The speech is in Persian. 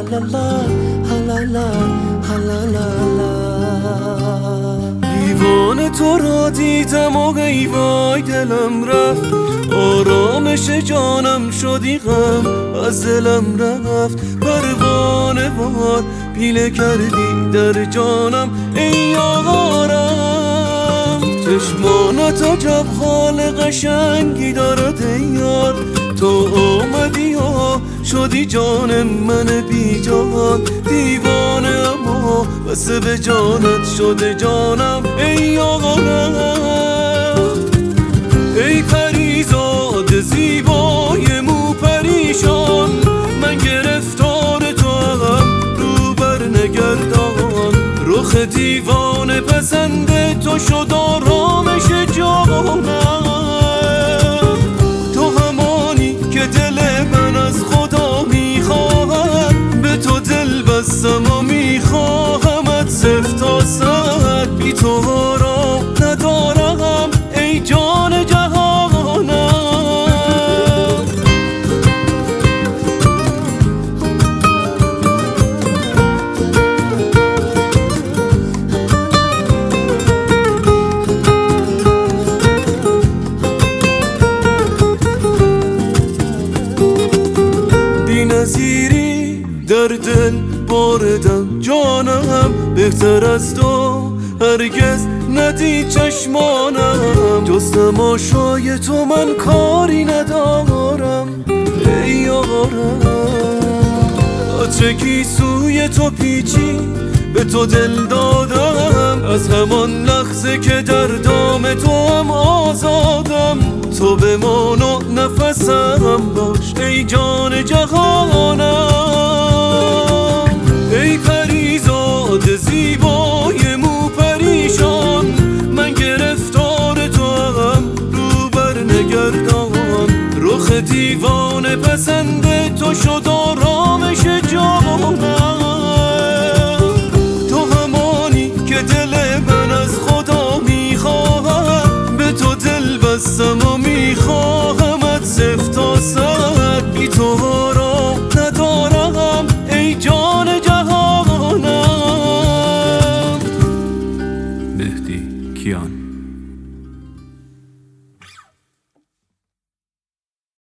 لا لا لا لا. دیوانه تو را دیدم و ای وای دلم رفت، آرامش جانم شدی غم از دلم رفت. پروانه وار پیله کردی در جانم ای یارم، چشمانت عجب حال قشنگی دارد ای یار. تو آمدی و شدی جان من بی جان، دیوانه اما بس به جانت شده جانم ای یارم. ای پریزاد زیبای مو پریشان، من گرفتار تو هم رو بر نگردان. رخ دیوانه پسند تو شد آرامش جانم، تو همانی که دل من از خدا میخواهد. به تو دل بستم و میخواهمت صفر تا صد، بی تو آرام ندارم ای جان جهانم. بی نظیری در دل باردم جانم، بهتر از تو هرگز ندید چشمانم. جز تماشای تو من کاری ندارم ای یارم. عطر سوی تو پیچی به تو دل دادم، از همان لحظه که در دام تو هم آزادم. تو بمان و نفسم باش ای جان جهانم. ای پریزاد زیبای مو پریشان، من گرفتار تو هم رو بر نگردان. رخ دیوانه پسند تو شد